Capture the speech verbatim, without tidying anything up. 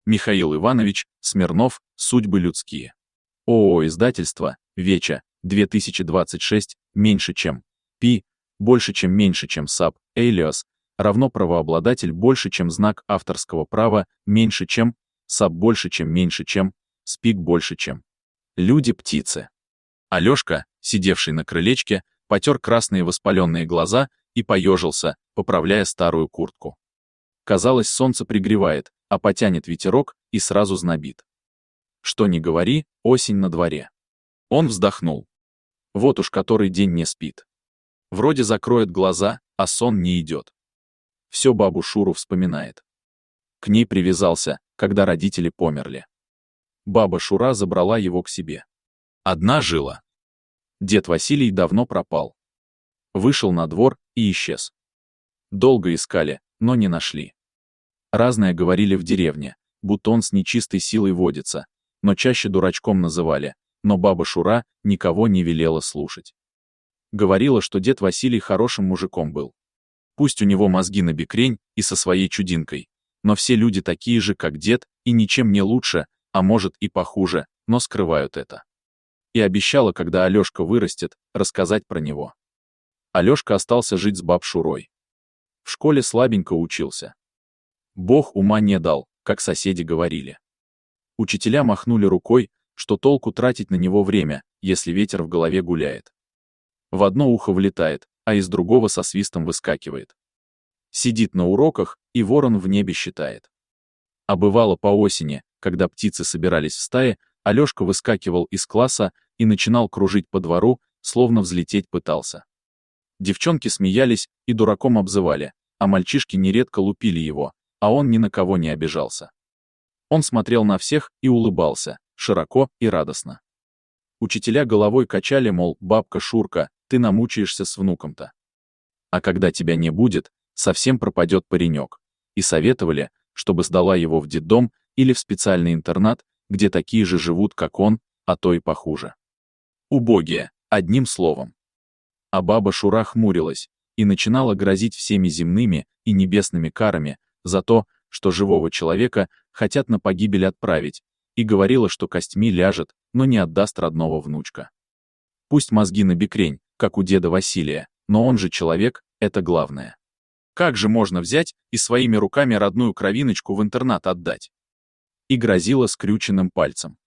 Михаил Иванович Смирнов «Судьбы людские». ООО «Издательство», Веча, две тысячи двадцать шесть, меньше чем. Пи, больше чем меньше чем саб, Элиос, равно правообладатель больше чем знак авторского права, меньше чем, саб больше чем меньше чем, спик больше чем. Люди-птицы. Алёшка, сидевший на крылечке, потер красные воспаленные глаза и поежился, поправляя старую куртку. Казалось, солнце пригревает, а потянет ветерок и сразу знобит. Что ни говори, осень на дворе. Он вздохнул. Вот уж который день не спит. Вроде закроет глаза, а сон не идет. Все бабу Шуру вспоминает. К ней привязался, когда родители померли. Баба Шура забрала его к себе. Одна жила. Дед Василий давно пропал. Вышел на двор и исчез. Долго искали, но не нашли. Разное говорили в деревне, будто он с нечистой силой водится, но чаще дурачком называли, но баба Шура никого не велела слушать. Говорила, что дед Василий хорошим мужиком был. Пусть у него мозги набекрень и со своей чудинкой, но все люди такие же, как дед, и ничем не лучше, а может и похуже, но скрывают это. И обещала, когда Алёшка вырастет, рассказать про него. Алёшка остался жить с баб Шурой. В школе слабенько учился. Бог ума не дал, как соседи говорили. Учителя махнули рукой, что толку тратить на него время, если ветер в голове гуляет. В одно ухо влетает, а из другого со свистом выскакивает. Сидит на уроках и ворон в небе считает. А бывало по осени, когда птицы собирались в стае, Алёшка выскакивал из класса и начинал кружить по двору, словно взлететь пытался. Девчонки смеялись и дураком обзывали, а мальчишки нередко лупили его, а он ни на кого не обижался. Он смотрел на всех и улыбался, широко и радостно. Учителя головой качали, мол, бабка Шурка, ты намучаешься с внуком-то. А когда тебя не будет, совсем пропадет паренек. И советовали, чтобы сдала его в детдом или в специальный интернат, где такие же живут, как он, а то и похуже. Убогие, одним словом. А баба Шура хмурилась и начинала грозить всеми земными и небесными карами за то, что живого человека хотят на погибель отправить, и говорила, что костьми ляжет, но не отдаст родного внучка. Пусть мозги набекрень, как у деда Василия, но он же человек, это главное. Как же можно взять и своими руками родную кровиночку в интернат отдать? И грозила скрюченным пальцем.